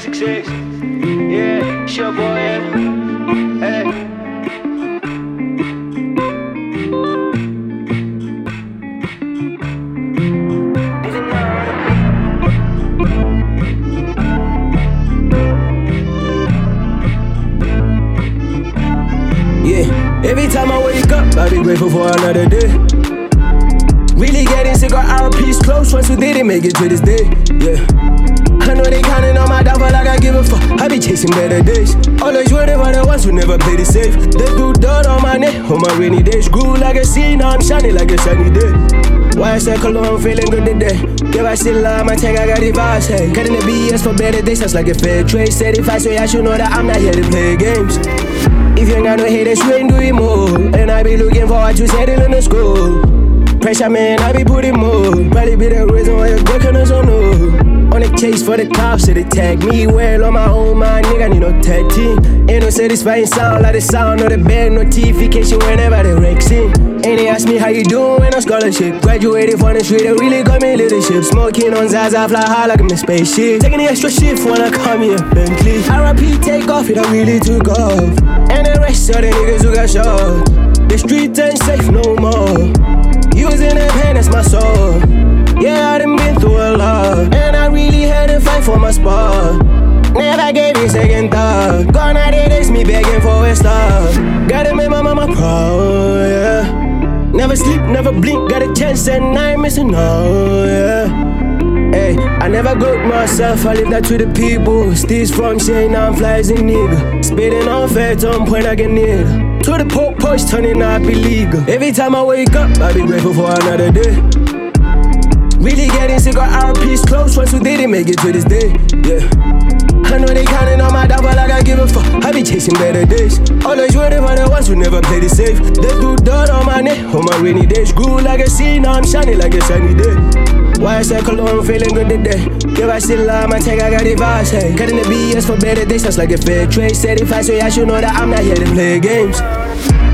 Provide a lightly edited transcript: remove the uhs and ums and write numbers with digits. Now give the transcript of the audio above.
success. Yeah, it's your boy, yeah. Hey. Yeah, every time I wake up, I be grateful for another day. Really getting sick of our peace close once we didn't make it to this day. Yeah, I know they counting on my downfall like I give a fuck. I be chasing better days. Always worried about the ones who never played it safe. They threw dirt on my neck on my rainy days. Grew like a sea, now I'm shining like a sunny day. Why I said cologne, I'm feeling good today. Give I still love my tag, I got the vibes, hey. Cutting the BS for better days, sounds like a fair trade. Said if I say I should know that I'm not here to play games. If you ain't got no haters, you ain't doing more. And I be looking forward to settling the school. Pressure, man, I be putting more. Probably be the reason why your girl couldn't so know. On the chase for the cops, so they tag me. Well, on my own mind, nigga, need no tag team. Ain't no satisfying sound like the sound of the band. Notification whenever the wrecks in. And they ask me how you doing on scholarship. Graduated from the street, they really got me leadership. Smoking on Zaza, fly high like I'm in spaceship. Taking the extra shift when I come here, Bentley. RIP, take off, it I really took off. And the rest of the niggas who got shot. The street ain't safe no more. Using the pen, that's my soul. Yeah, I done been through a lot. And I really had to fight for my spot. Never gave you second thought. Gone out of days, me begging for a stop. Gotta make my mama proud, yeah. Never sleep, never blink, got a chance and I ain't missing out, yeah. Hey, I never got myself, I leave that to the people. Steez from saying I'm fly as a nigga. Spitting on fat on point like a nigga. To the poke push, turning out illegal. Every time I wake up, I be grateful for another day. Really getting sick of our peace close once we didn't make it to this day. Yeah, I know they counting on my downfall like I give a fuck. I be chasing better days. Always worried about the ones who never played it safe. They threw dirt on my neck on my rainy days. Grew like a sea, now I'm shining like a sunny day. Why I said cologne, I'm feeling good today. Give I still love my tag, I got the vibes, hey. Cutting the BS for better days, sounds like a fair trade. Said if I say I should know that I'm not here to play games.